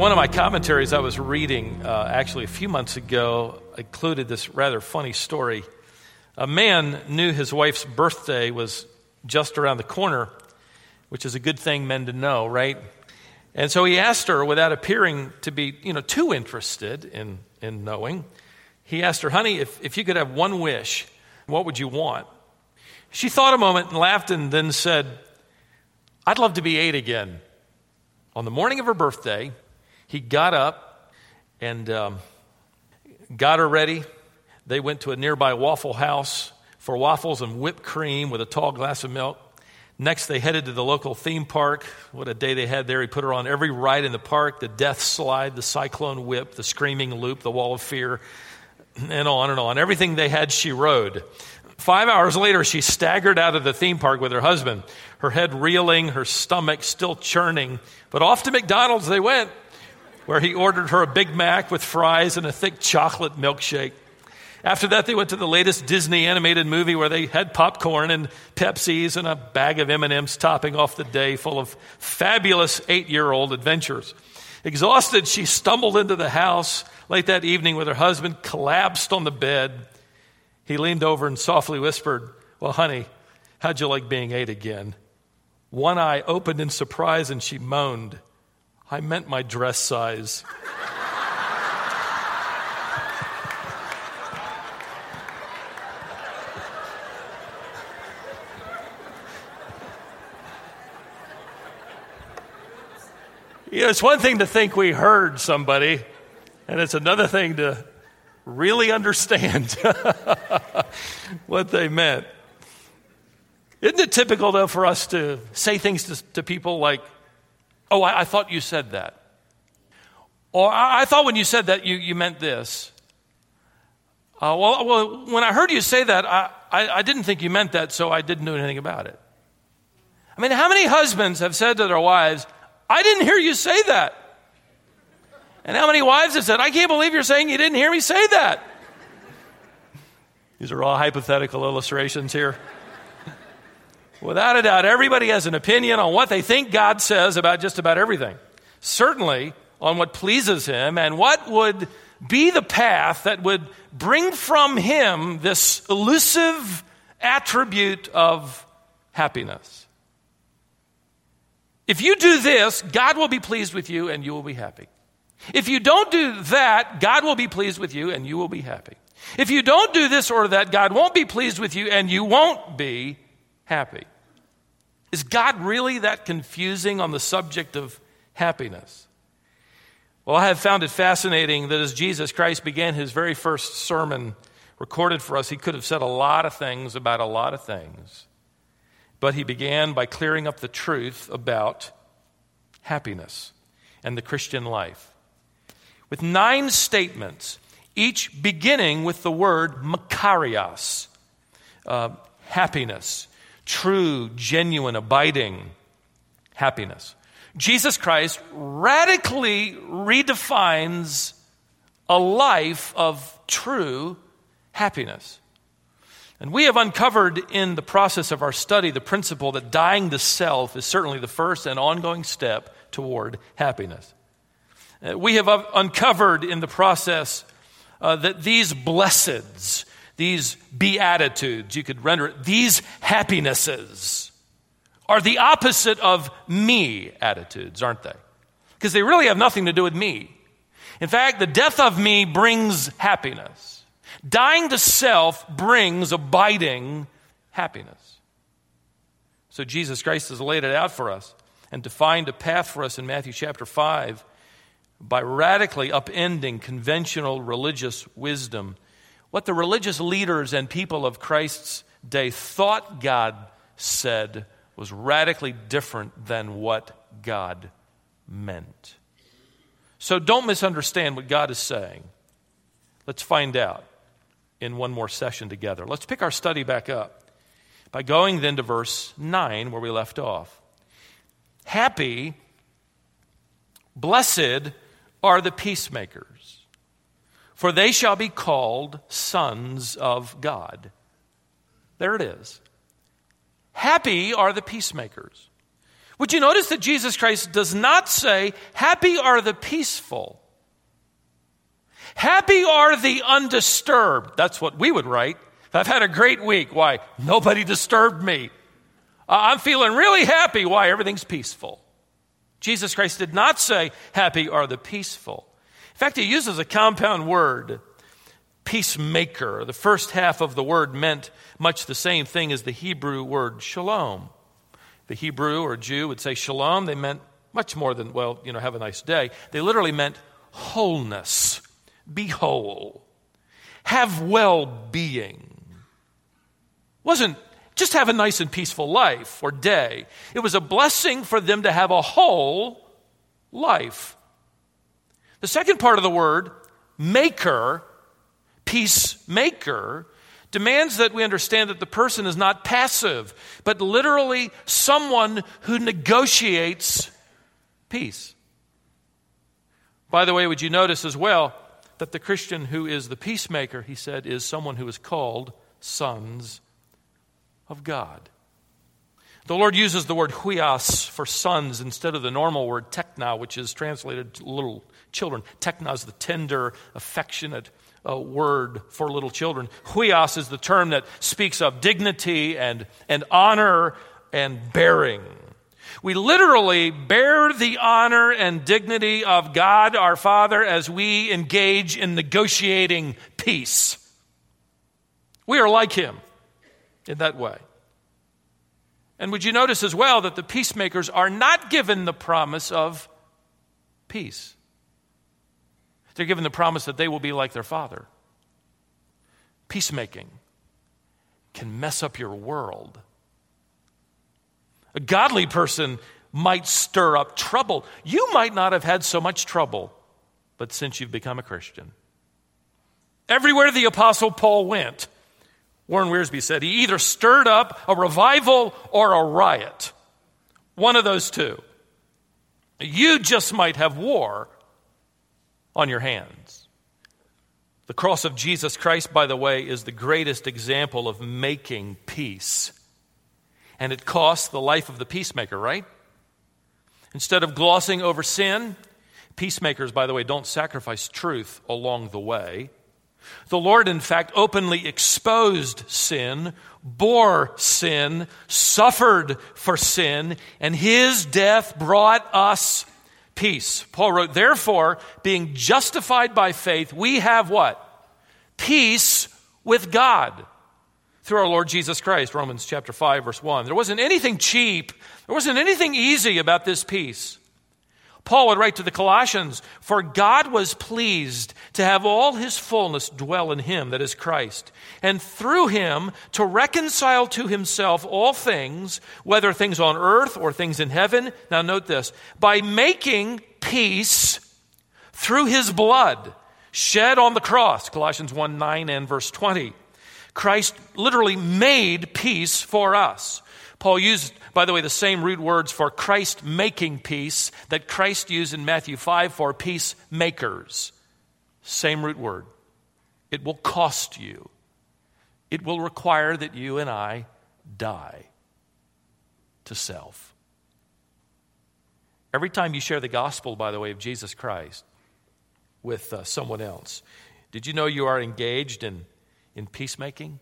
One of my commentaries I was reading actually a few months ago included this rather funny story. A man knew his wife's birthday was just around the corner, which is a good thing men to know, right? And so he asked her, without appearing to be, too interested in knowing, he asked her, honey, if you could have one wish, what would you want? She thought a moment and laughed and then said, I'd love to be 8 again. On the morning of her birthday, he got up and got her ready. They went to a nearby Waffle House for waffles and whipped cream with a tall glass of milk. Next, they headed to the local theme park. What a day they had there. He put her on every ride in the park, the death slide, the cyclone whip, the screaming loop, the wall of fear, and on and on. Everything they had, she rode. 5 hours later, she staggered out of the theme park with her husband, her head reeling, her stomach still churning. But off to McDonald's they went, where he ordered her a Big Mac with fries and a thick chocolate milkshake. After that, they went to the latest Disney animated movie where they had popcorn and Pepsis and a bag of M&Ms topping off the day full of fabulous 8-year-old adventures. Exhausted, she stumbled into the house late that evening with her husband collapsed on the bed. He leaned over and softly whispered, well, honey, how'd you like being 8 again? One eye opened in surprise and she moaned, I meant my dress size. It's one thing to think we heard somebody, and it's another thing to really understand what they meant. Isn't it typical, though, for us to say things to people like, oh, I thought you said that. Or I thought when you said that, you meant this. Well, when I heard you say that, I didn't think you meant that, so I didn't do anything about it. I mean, how many husbands have said to their wives, I didn't hear you say that? And how many wives have said, I can't believe you're saying you didn't hear me say that? These are all hypothetical illustrations here. Without a doubt, everybody has an opinion on what they think God says about just about everything. Certainly on what pleases him and what would be the path that would bring from him this elusive attribute of happiness. If you do this, God will be pleased with you and you will be happy. If you don't do that, God will be pleased with you and you will be happy. If you don't do this or that, God won't be pleased with you and you won't be happy. Is God really that confusing on the subject of happiness? Well, I have found it fascinating that as Jesus Christ began his very first sermon recorded for us, he could have said a lot of things about a lot of things. But he began by clearing up the truth about happiness and the Christian life. With 9 statements, each beginning with the word makarios, happiness, true, genuine, abiding happiness. Jesus Christ radically redefines a life of true happiness. And we have uncovered in the process of our study the principle that dying to self is certainly the first and ongoing step toward happiness. We have uncovered in the process that these blesseds, these beatitudes, you could render it, these happinesses, are the opposite of me attitudes, aren't they? Because they really have nothing to do with me. In fact, the death of me brings happiness. Dying to self brings abiding happiness. So Jesus Christ has laid it out for us and defined a path for us in Matthew chapter 5 by radically upending conventional religious wisdom. What the religious leaders and people of Christ's day thought God said was radically different than what God meant. So don't misunderstand what God is saying. Let's find out in one more session together. Let's pick our study back up by going then to verse 9 where we left off. Happy, blessed are the peacemakers, for they shall be called sons of God. There it is. Happy are the peacemakers, Would you notice that Jesus Christ does not say, happy are the peaceful? Happy are the undisturbed. That's what we would write. I've had a great week. Why? Nobody disturbed me. I'm feeling really happy. Why? Everything's peaceful. Jesus Christ did not say, happy are the peaceful. In fact, he uses a compound word, peacemaker. The first half of the word meant much the same thing as the Hebrew word shalom. The Hebrew or Jew would say shalom. They meant much more than, have a nice day. They literally meant wholeness. Be whole. Have well-being. Wasn't just have a nice and peaceful life or day. It was a blessing for them to have a whole life. The second part of the word, maker, peacemaker, demands that we understand that the person is not passive, but literally someone who negotiates peace. By the way, would you notice as well that the Christian who is the peacemaker, he said, is someone who is called sons of God. The Lord uses the word huios for sons instead of the normal word tekna, which is translated little children. Tekna is the tender, affectionate word for little children. Huios is the term that speaks of dignity and honor and bearing. We literally bear the honor and dignity of God our Father as we engage in negotiating peace. We are like him in that way. And would you notice as well that the peacemakers are not given the promise of peace? They're given the promise that they will be like their Father. Peacemaking can mess up your world. A godly person might stir up trouble. You might not have had so much trouble, but since you've become a Christian. Everywhere the Apostle Paul went, Warren Wiersbe said, he either stirred up a revival or a riot. One of those two. You just might have war on your hands. The cross of Jesus Christ, by the way, is the greatest example of making peace. And it costs the life of the peacemaker, right? Instead of glossing over sin, peacemakers, by the way, don't sacrifice truth along the way. The Lord, in fact, openly exposed sin, bore sin, suffered for sin, and his death brought us peace. Paul wrote, therefore, being justified by faith, we have what? Peace with God through our Lord Jesus Christ, Romans chapter 5, verse 1. There wasn't anything cheap. There wasn't anything easy about this peace. Paul would write to the Colossians, for God was pleased to have all his fullness dwell in him, that is Christ, and through him to reconcile to himself all things, whether things on earth or things in heaven. Now note this, by making peace through his blood shed on the cross, Colossians 1:9 and verse 20. Christ literally made peace for us. Paul used, by the way, the same root words for Christ making peace that Christ used in Matthew 5 for peacemakers. Same root word. It will cost you. It will require that you and I die to self. Every time you share the gospel, by the way, of Jesus Christ with someone else, did you know you are engaged in peacemaking?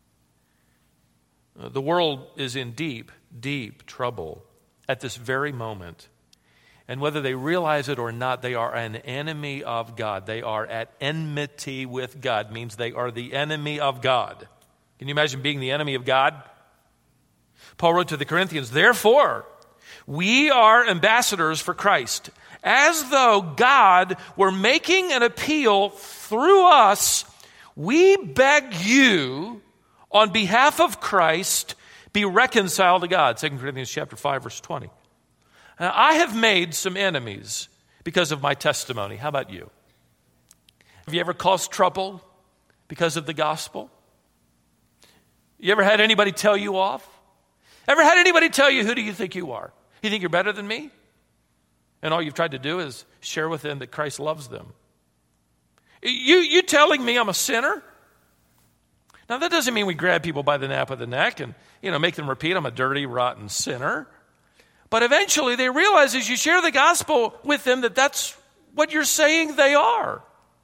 The world is in deep, deep trouble at this very moment. And whether they realize it or not, they are an enemy of God. They are at enmity with God, means they are the enemy of God. Can you imagine being the enemy of God? Paul wrote to the Corinthians, therefore, we are ambassadors for Christ, as though God were making an appeal through us. We beg you, on behalf of Christ, be reconciled to God. 2 Corinthians chapter 5, verse 20. Now, I have made some enemies because of my testimony. How about you? Have you ever caused trouble because of the gospel? You ever had anybody tell you off? Ever had anybody tell you, who do you think you are? You think you're better than me? And all you've tried to do is share with them that Christ loves them. You telling me I'm a sinner? Now, that doesn't mean we grab people by the nape of the neck and, make them repeat, I'm a dirty, rotten sinner. But eventually they realize as you share the gospel with them that that's what you're saying they are.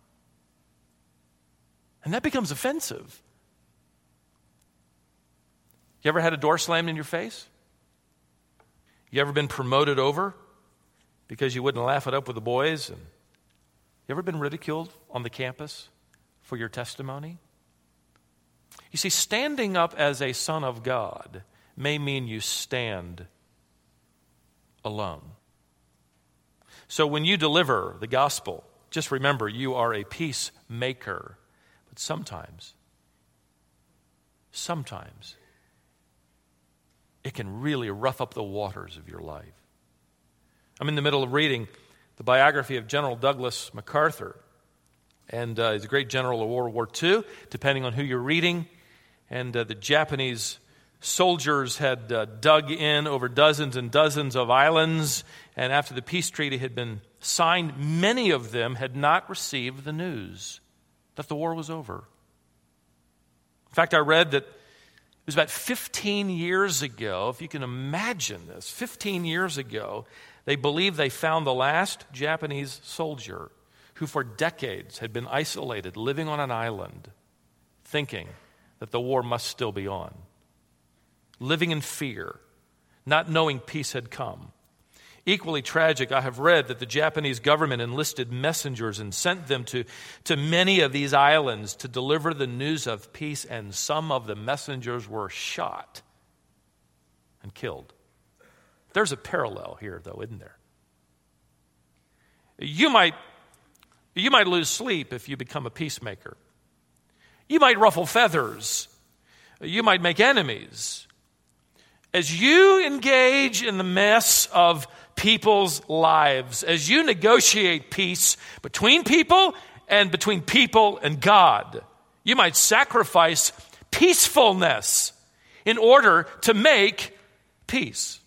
And that becomes offensive. You ever had a door slammed in your face? You ever been promoted over because you wouldn't laugh it up with the boys? And you ever been ridiculed on the campus for your testimony? You see, standing up as a son of God may mean you stand alone. So when you deliver the gospel, just remember you are a peacemaker. But sometimes, it can really rough up the waters of your life. I'm in the middle of reading the biography of General Douglas MacArthur. And he's a great general of World War II, depending on who you're reading. And the Japanese soldiers had dug in over dozens and dozens of islands. And after the peace treaty had been signed, many of them had not received the news that the war was over. In fact, I read that it was about 15 years ago, if you can imagine this, 15 years ago, they believed they found the last Japanese soldier who for decades had been isolated, living on an island, thinking that the war must still be on, living in fear, not knowing peace had come. Equally tragic, I have read that the Japanese government enlisted messengers and sent them to many of these islands to deliver the news of peace, and some of the messengers were shot and killed. There's a parallel here, though, isn't there? You might lose sleep if you become a peacemaker. You might ruffle feathers. You might make enemies. As you engage in the mess of people's lives, as you negotiate peace between people and between people and God, you might sacrifice peacefulness in order to make peace.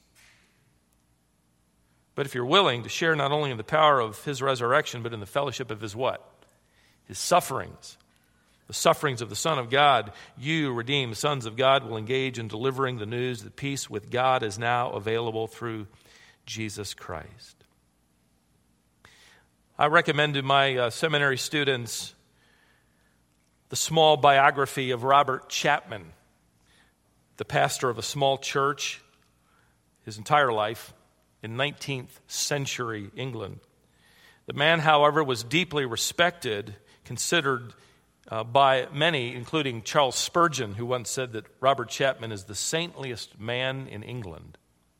But if you're willing to share not only in the power of his resurrection, but in the fellowship of his what? His sufferings. The sufferings of the Son of God, you, redeemed sons of God, will engage in delivering the news that peace with God is now available through Jesus Christ. I recommend to my seminary students the small biography of Robert Chapman, the pastor of a small church his entire life in 19th century England. The man, however, was deeply respected, considered by many, including Charles Spurgeon, who once said that Robert Chapman is the saintliest man in England.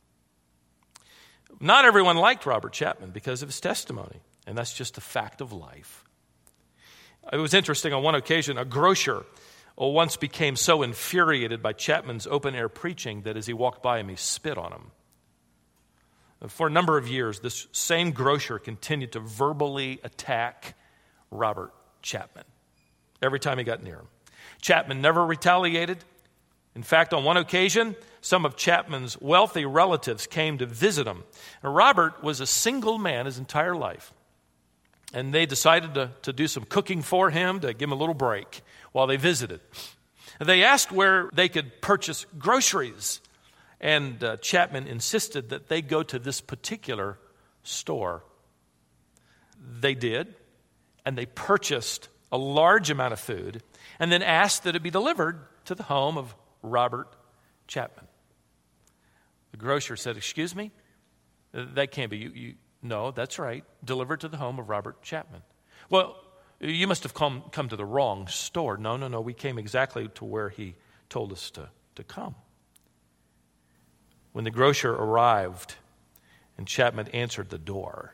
Not everyone liked Robert Chapman because of his testimony, and that's just a fact of life. It was interesting, on one occasion, a grocer once became so infuriated by Chapman's open-air preaching that as he walked by him, he spit on him. For a number of years, this same grocer continued to verbally attack Robert Chapman every time he got near him. Chapman never retaliated. In fact, on one occasion, some of Chapman's wealthy relatives came to visit him. And Robert was a single man his entire life. And they decided to do some cooking for him, to give him a little break while they visited. And they asked where they could purchase groceries. And Chapman insisted that they go to this particular store. They did, and they purchased a large amount of food and then asked that it be delivered to the home of Robert Chapman. The grocer said, "Excuse me? That can't be you. No, that's right. Delivered to the home of Robert Chapman." "Well, you must have come to the wrong store." No. We came exactly to where he told us to come. When the grocer arrived and Chapman answered the door,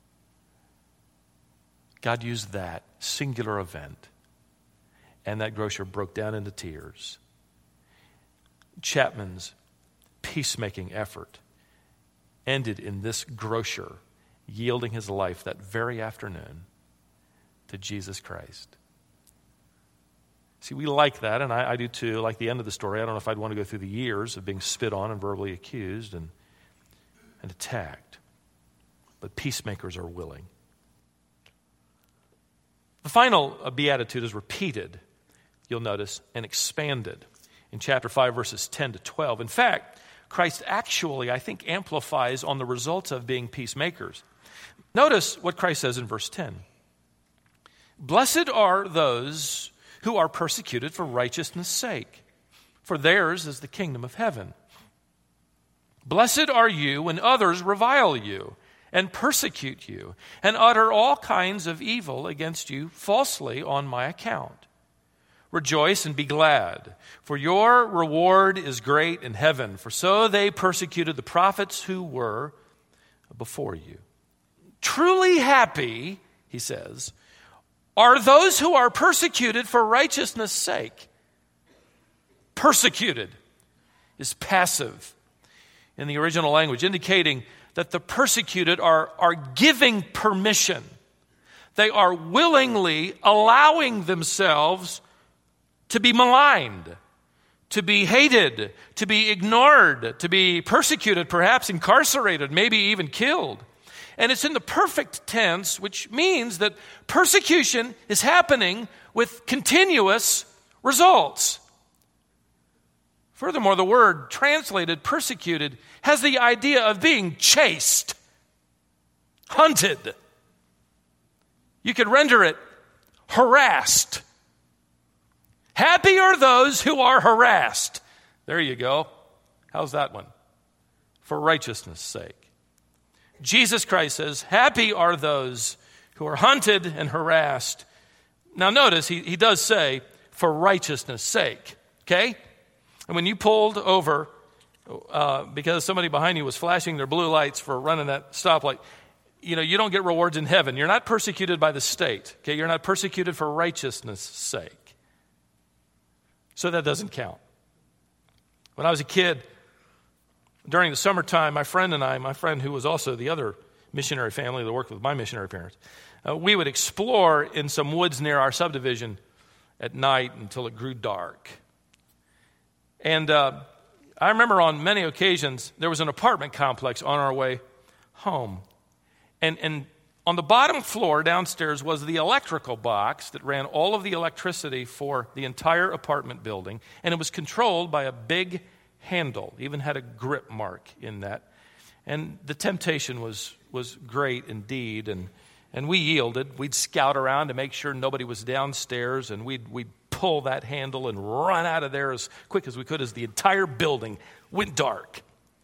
God used that singular event, and that grocer broke down into tears. Chapman's peacemaking effort ended in this grocer yielding his life that very afternoon to Jesus Christ. See, we like that, and I do too. Like the end of the story, I don't know if I'd want to go through the years of being spit on and verbally accused and attacked. But peacemakers are willing. The final beatitude is repeated, you'll notice, and expanded in chapter 5, verses 10 to 12. In fact, Christ actually, I think, amplifies on the results of being peacemakers. Notice what Christ says in verse 10. Blessed are those who are persecuted for righteousness' sake, for theirs is the kingdom of heaven. Blessed are you when others revile you and persecute you and utter all kinds of evil against you falsely on my account. Rejoice and be glad, for your reward is great in heaven, for so they persecuted the prophets who were before you. Truly happy, he says, are those who are persecuted for righteousness' sake. Persecuted is passive in the original language, indicating that the persecuted are giving permission. They are willingly allowing themselves to be maligned, to be hated, to be ignored, to be persecuted, perhaps incarcerated, maybe even killed. And it's in the perfect tense, which means that persecution is happening with continuous results. Furthermore, the word translated persecuted has the idea of being chased, hunted. You could render it harassed. Happy are those who are harassed. There you go. How's that one? For righteousness' sake. Jesus Christ says, happy are those who are hunted and harassed. Now notice, he does say, for righteousness' sake. Okay? And when you pulled over because somebody behind you was flashing their blue lights for running that stoplight, you don't get rewards in heaven. You're not persecuted by the state. Okay? You're not persecuted for righteousness' sake. So that doesn't count. When I was a kid, during the summertime, my friend who was also the other missionary family that worked with my missionary parents, we would explore in some woods near our subdivision at night until it grew dark. And I remember on many occasions, there was an apartment complex on our way home. And on the bottom floor downstairs was the electrical box that ran all of the electricity for the entire apartment building. And it was controlled by a big handle, even had a grip mark in that. And the temptation was great indeed. And we yielded. We'd scout around to make sure nobody was downstairs. And we'd pull that handle and run out of there as quick as we could as the entire building went dark.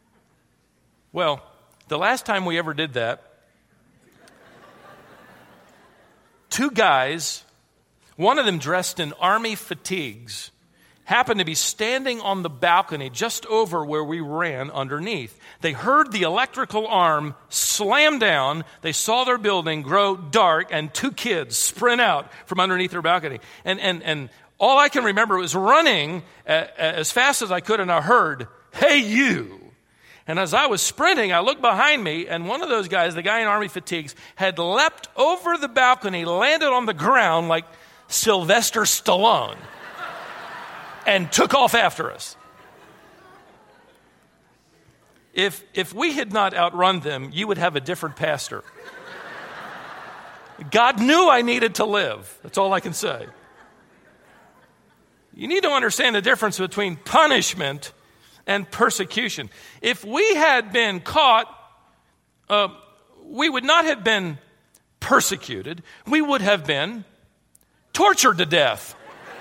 Well, the last time we ever did that, two guys, one of them dressed in army fatigues, happened to be standing on the balcony just over where we ran underneath. They heard the electrical arm slam down. They saw their building grow dark, and two kids sprint out from underneath their balcony. And all I can remember was running as fast as I could, and I heard, "Hey, you." And as I was sprinting, I looked behind me, and one of those guys, the guy in army fatigues, had leapt over the balcony, landed on the ground like Sylvester Stallone, and took off after us. If we had not outrun them, you would have a different pastor. God knew I needed to live. That's all I can say. You need to understand the difference between punishment and persecution. If we had been caught, we would not have been persecuted. We would have been tortured to death.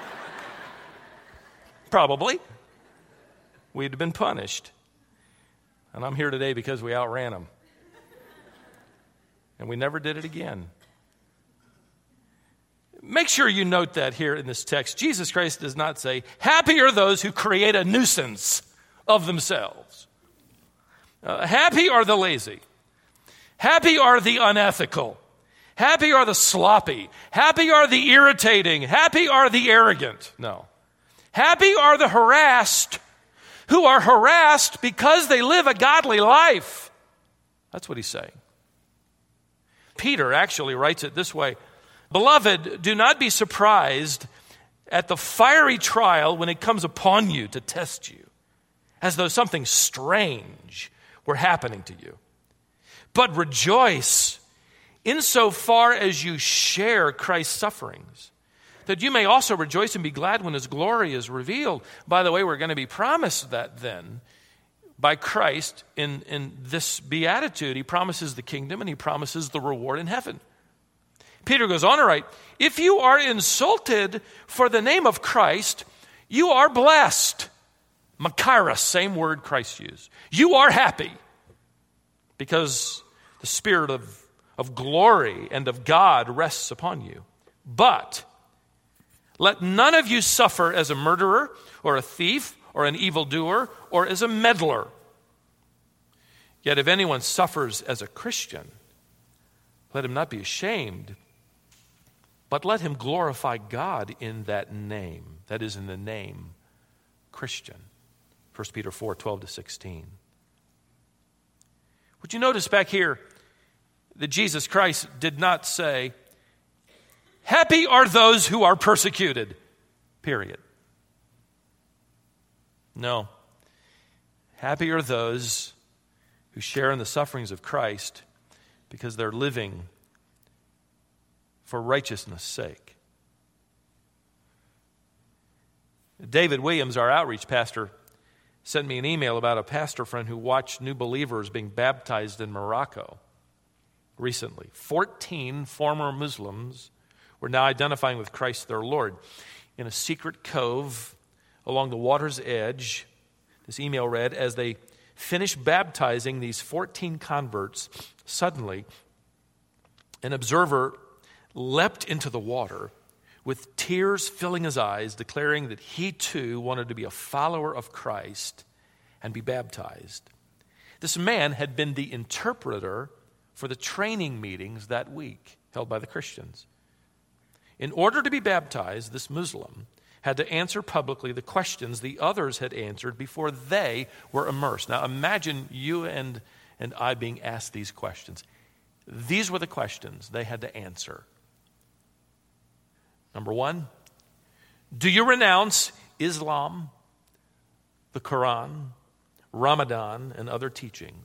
Probably. We'd have been punished. And I'm here today because we outran them. And we never did it again. Make sure you note that here in this text. Jesus Christ does not say, happy are those who create a nuisance of themselves. Happy are the lazy. Happy are the unethical. Happy are the sloppy. Happy are the irritating. Happy are the arrogant. No. Happy are the harassed who are harassed because they live a godly life. That's what he's saying. Peter actually writes it this way. Beloved, do not be surprised at the fiery trial when it comes upon you to test you, as though something strange were happening to you. But rejoice insofar as you share Christ's sufferings, that you may also rejoice and be glad when his glory is revealed. By the way, we're going to be promised that then by Christ in this beatitude. He promises the kingdom and he promises the reward in heaven. Peter goes on to write, if you are insulted for the name of Christ, you are blessed. Makairos, same word Christ used. You are happy because the Spirit of glory and of God rests upon you. But let none of you suffer as a murderer or a thief or an evildoer or as a meddler. Yet if anyone suffers as a Christian, let him not be ashamed, but let him glorify God in that name, that is, in the name Christian. 1 Peter 4:12-16. Would you notice back here that Jesus Christ did not say, happy are those who are persecuted, period. No. Happy are those who share in the sufferings of Christ because they're living for righteousness' sake. David Williams, our outreach pastor, sent me an email about a pastor friend who watched new believers being baptized in Morocco recently. 14 former Muslims were now identifying with Christ their Lord. In a secret cove along the water's edge, this email read, as they finished baptizing these 14 converts, suddenly an observer leapt into the water with tears filling his eyes, declaring that he too wanted to be a follower of Christ and be baptized. This man had been the interpreter for the training meetings that week held by the Christians. In order to be baptized, this Muslim had to answer publicly the questions the others had answered before they were immersed. Now imagine you and I being asked these questions. These were the questions they had to answer. Number one, do you renounce Islam, the Quran, Ramadan, and other teachings?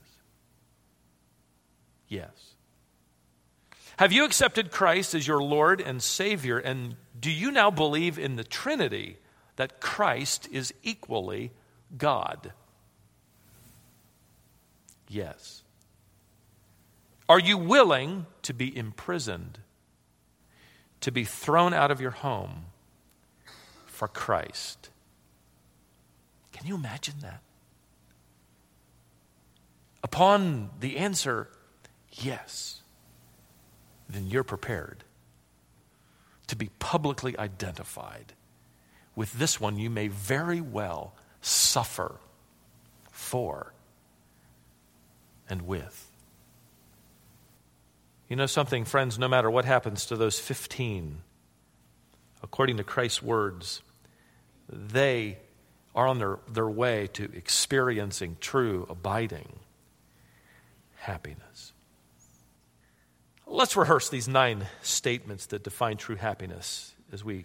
Yes. Have you accepted Christ as your Lord and Savior, and do you now believe in the Trinity, that Christ is equally God? Yes. Are you willing to be imprisoned, to be thrown out of your home for Christ? Can you imagine that? Upon the answer, yes, then you're prepared to be publicly identified with this one you may very well suffer for and with. You know something, friends, no matter what happens to those 15, according to Christ's words, they are on their way to experiencing true, abiding happiness. Let's rehearse these 9 statements that define true happiness as we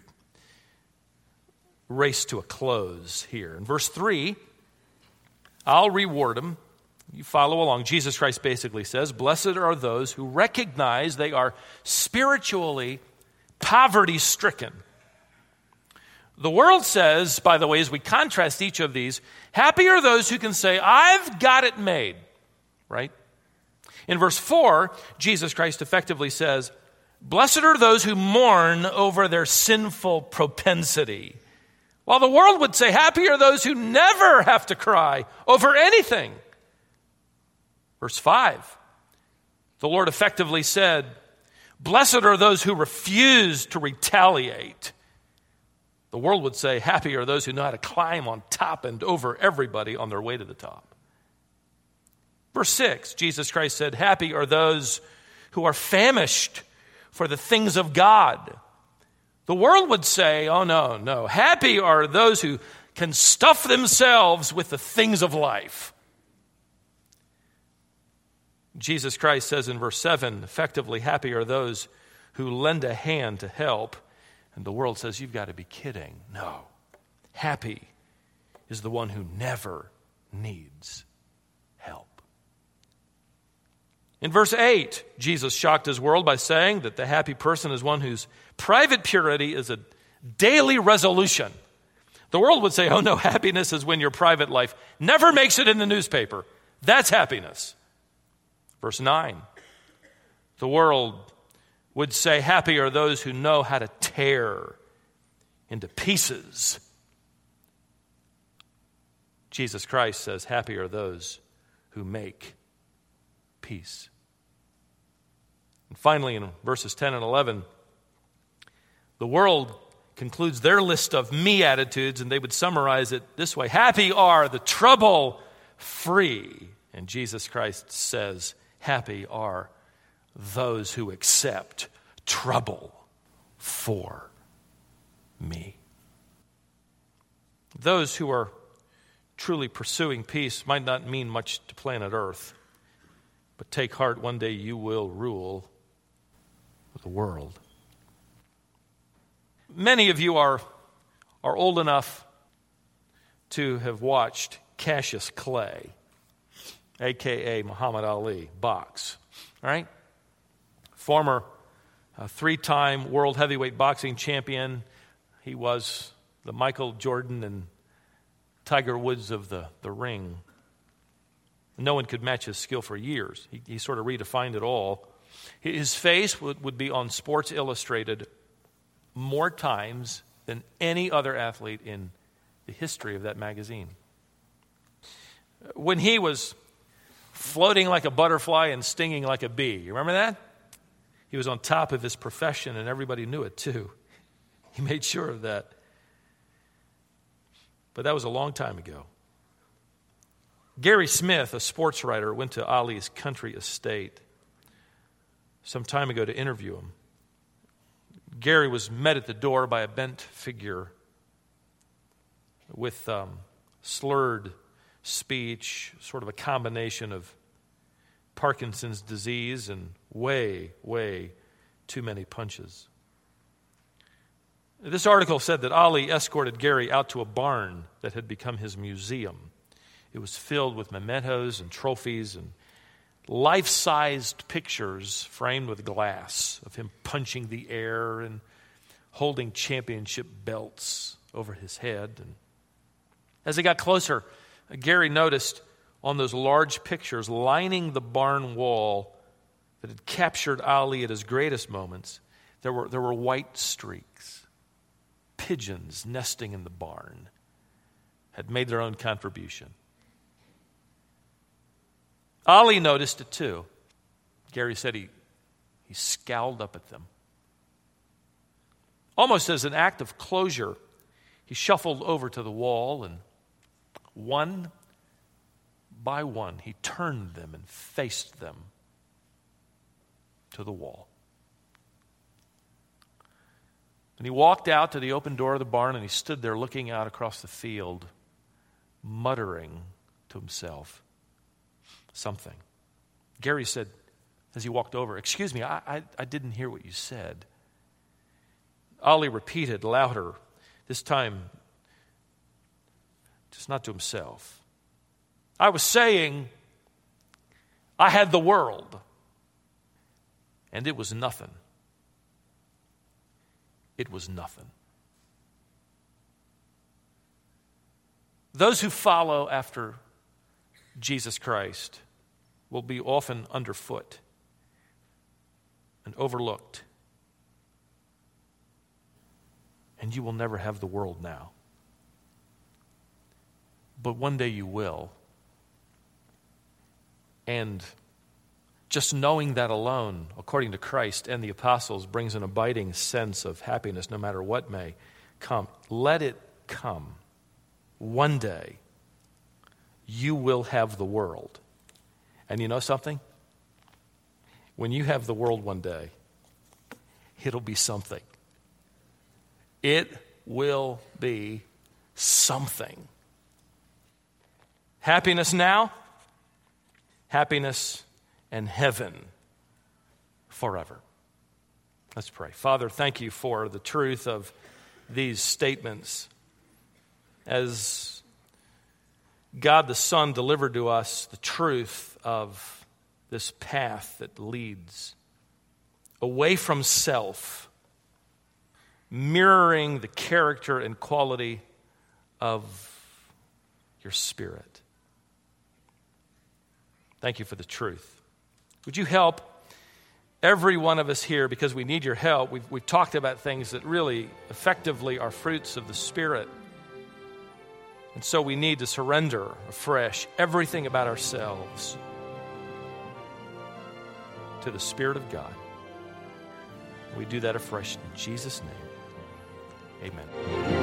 race to a close here. In verse 3, I'll reward them. You follow along. Jesus Christ basically says, blessed are those who recognize they are spiritually poverty-stricken. The world says, by the way, as we contrast each of these, happy are those who can say, I've got it made, right? In verse 4, Jesus Christ effectively says, blessed are those who mourn over their sinful propensity. While the world would say, happy are those who never have to cry over anything. Verse 5, the Lord effectively said, blessed are those who refuse to retaliate. The world would say, happy are those who know how to climb on top and over everybody on their way to the top. Verse 6, Jesus Christ said, happy are those who are famished for the things of God. The world would say, oh no, happy are those who can stuff themselves with the things of life. Jesus Christ says in verse 7, effectively, happy are those who lend a hand to help. And the world says, you've got to be kidding. No. Happy is the one who never needs help. In verse 8, Jesus shocked his world by saying that the happy person is one whose private purity is a daily resolution. The world would say, oh no, happiness is when your private life never makes it in the newspaper. That's happiness. Verse 9. The world would say, happy are those who know how to tear into pieces. Jesus Christ says, happy are those who make peace. And finally, in verses 10 and 11, the world concludes their list of me attitudes, and they would summarize it this way: happy are the trouble-free. And Jesus Christ says, happy are those who accept trouble for me. Those who are truly pursuing peace might not mean much to planet Earth, but take heart, one day you will rule the world. Many of you are old enough to have watched Cassius Clay, a.k.a. Muhammad Ali, box. All right? Former three-time world heavyweight boxing champion. He was the Michael Jordan and Tiger Woods of the ring. No one could match his skill for years. He sort of redefined it all. His face would be on Sports Illustrated more times than any other athlete in the history of that magazine. When he was floating like a butterfly and stinging like a bee, you remember that? He was on top of his profession, and everybody knew it too. He made sure of that. But that was a long time ago. Gary Smith, a sports writer, went to Ali's country estate some time ago to interview him. Gary was met at the door by a bent figure with slurred speech, sort of a combination of Parkinson's disease and way, way too many punches. This article said that Ali escorted Gary out to a barn that had become his museum. It was filled with mementos and trophies and life-sized pictures framed with glass of him punching the air and holding championship belts over his head. And as he got closer, Gary noticed on those large pictures lining the barn wall that had captured Ali at his greatest moments, there were white streaks. Pigeons nesting in the barn had made their own contribution. Ali noticed it too. Gary said he scowled up at them. Almost as an act of closure, he shuffled over to the wall and one by one, he turned them and faced them to the wall. And he walked out to the open door of the barn and he stood there looking out across the field, muttering to himself something. Gary said, as he walked over, "Excuse me, I didn't hear what you said." Ali repeated louder, this time just not to himself. "I was saying I had the world, and it was nothing. It was nothing." Those who follow after Jesus Christ will be often underfoot and overlooked. And you will never have the world now. But one day you will. And just knowing that alone, according to Christ and the apostles, brings an abiding sense of happiness no matter what may come. Let it come. One day, you will have the world. And you know something? When you have the world one day, it'll be something. It will be something. Happiness now, happiness and heaven forever. Let's pray. Father, thank you for the truth of these statements. As God the Son delivered to us the truth of this path that leads away from self, mirroring the character and quality of your Spirit. Thank you for the truth. Would you help every one of us here, because we need your help. We've talked about things that really effectively are fruits of the Spirit. And so we need to surrender afresh everything about ourselves to the Spirit of God. We do that afresh in Jesus' name. Amen.